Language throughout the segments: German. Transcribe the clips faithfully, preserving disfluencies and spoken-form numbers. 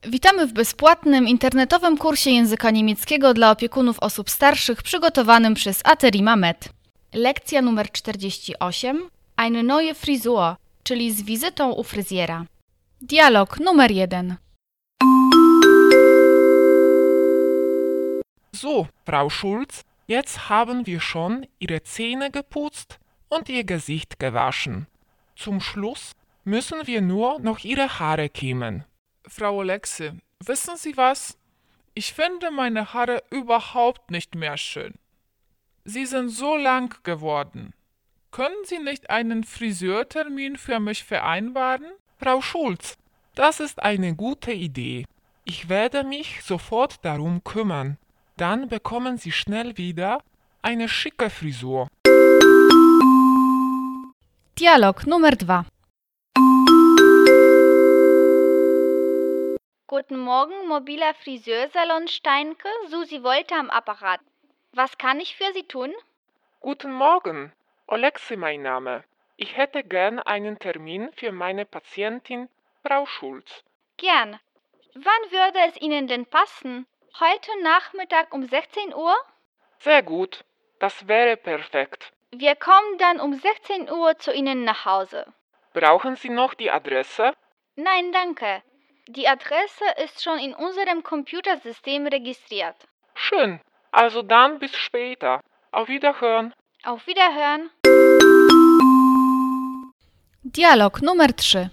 Witamy w bezpłatnym internetowym kursie języka niemieckiego dla opiekunów osób starszych przygotowanym przez Aterima Med. Lekcja numer czterdzieści osiem. Eine neue Frisur, czyli z wizytą u fryzjera. Dialog numer jeden. So, Frau Schulz, jetzt haben wir schon Ihre Zähne geputzt und Ihr Gesicht gewaschen. Zum Schluss müssen wir nur noch Ihre Haare kämmen. Frau Oleksy, wissen Sie was? Ich finde meine Haare überhaupt nicht mehr schön. Sie sind so lang geworden. Können Sie nicht einen Friseurtermin für mich vereinbaren? Frau Schulz, das ist eine gute Idee. Ich werde mich sofort darum kümmern. Dann bekommen Sie schnell wieder eine schicke Frisur. Dialog numer dwa. Guten Morgen, mobiler Friseursalon Steinke, Susi Wolter am Apparat. Was kann ich für Sie tun? Guten Morgen, Oleksy mein Name. Ich hätte gern einen Termin für meine Patientin, Frau Schulz. Gern. Wann würde es Ihnen denn passen? Heute Nachmittag um sechzehn Uhr? Sehr gut, das wäre perfekt. Wir kommen dann um sechzehn Uhr zu Ihnen nach Hause. Brauchen Sie noch die Adresse? Nein, danke. Die Adresse ist schon in unserem Computersystem registriert. Schön, also dann bis später. Auf Wiederhören. Auf Wiederhören. Dialog numer trzy.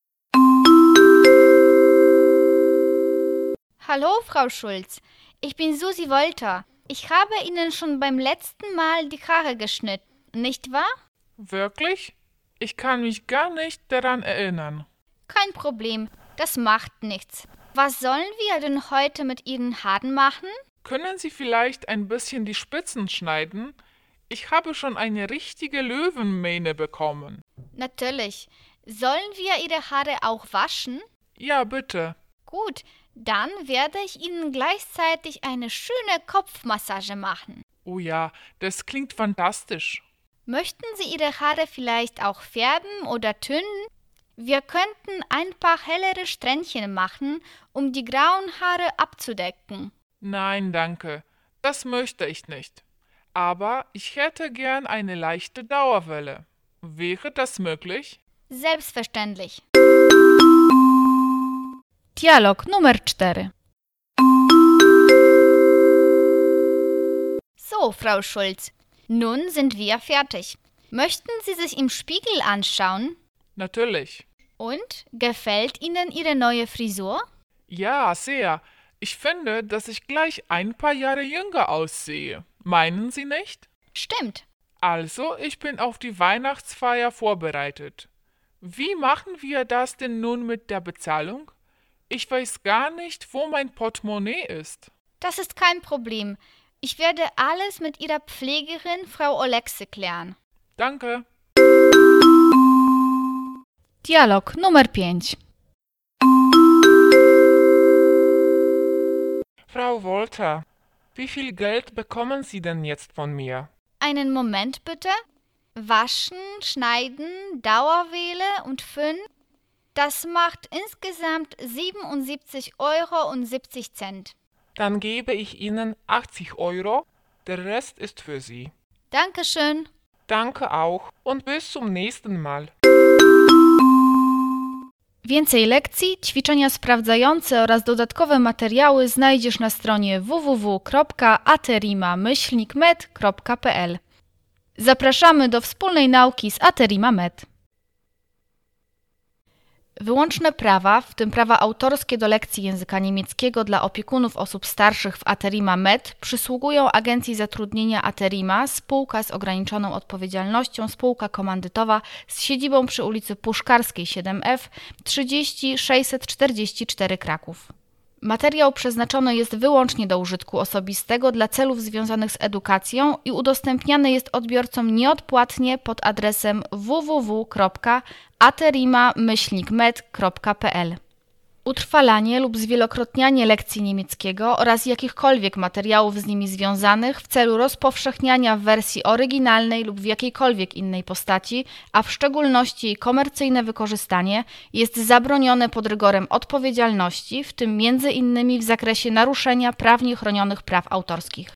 Hallo, Frau Schulz. Ich bin Susi Wolter. Ich habe Ihnen schon beim letzten Mal die Haare geschnitten, nicht wahr? Wirklich? Ich kann mich gar nicht daran erinnern. Kein Problem, das macht nichts. Was sollen wir denn heute mit Ihren Haaren machen? Können Sie vielleicht ein bisschen die Spitzen schneiden? Ich habe schon eine richtige Löwenmähne bekommen. Natürlich. Sollen wir Ihre Haare auch waschen? Ja, bitte. Gut, dann werde ich Ihnen gleichzeitig eine schöne Kopfmassage machen. Oh ja, das klingt fantastisch. Möchten Sie Ihre Haare vielleicht auch färben oder tönen? Wir könnten ein paar hellere Strähnchen machen, um die grauen Haare abzudecken. Nein, danke. Das möchte ich nicht. Aber ich hätte gern eine leichte Dauerwelle. Wäre das möglich? Selbstverständlich. Dialog numer cztery. So, Frau Schulz, nun sind wir fertig. Möchten Sie sich im Spiegel anschauen? Natürlich. Und, gefällt Ihnen Ihre neue Frisur? Ja, sehr. Ich finde, dass ich gleich ein paar Jahre jünger aussehe. Meinen Sie nicht? Stimmt. Also, ich bin auf die Weihnachtsfeier vorbereitet. Wie machen wir das denn nun mit der Bezahlung? Ich weiß gar nicht, wo mein Portemonnaie ist. Das ist kein Problem. Ich werde alles mit Ihrer Pflegerin, Frau Oleksy, klären. Danke. Dialog numer pięć. Frau Wolter, wie viel Geld bekommen Sie denn jetzt von mir? Einen Moment bitte. Waschen, schneiden, Dauerwelle und Föhn. Das macht insgesamt siebenundsiebzig Euro und siebzig Cent. Dann gebe ich Ihnen achtzig Euro, der Rest ist für Sie. Dankeschön. Danke auch und bis zum nächsten Mal. Więcej lekcji, ćwiczenia sprawdzające oraz dodatkowe materiały znajdziesz na stronie w w w kropka aterima myślnik med kropka p l. Zapraszamy do wspólnej nauki z Aterima Med. Wyłączne prawa, w tym prawa autorskie do lekcji języka niemieckiego dla opiekunów osób starszych w Aterima Med, przysługują Agencji Zatrudnienia Aterima, spółka z ograniczoną odpowiedzialnością, spółka komandytowa z siedzibą przy ulicy Puszkarskiej siedem F trzydzieści sześćset czterdzieści cztery Kraków. Materiał przeznaczony jest wyłącznie do użytku osobistego dla celów związanych z edukacją i udostępniany jest odbiorcom nieodpłatnie pod adresem w w w kropka aterima myślnik med kropka p l. Utrwalanie lub zwielokrotnianie lekcji niemieckiego oraz jakichkolwiek materiałów z nimi związanych w celu rozpowszechniania w wersji oryginalnej lub w jakiejkolwiek innej postaci, a w szczególności jej komercyjne wykorzystanie, jest zabronione pod rygorem odpowiedzialności, w tym między innymi w zakresie naruszenia prawnie chronionych praw autorskich.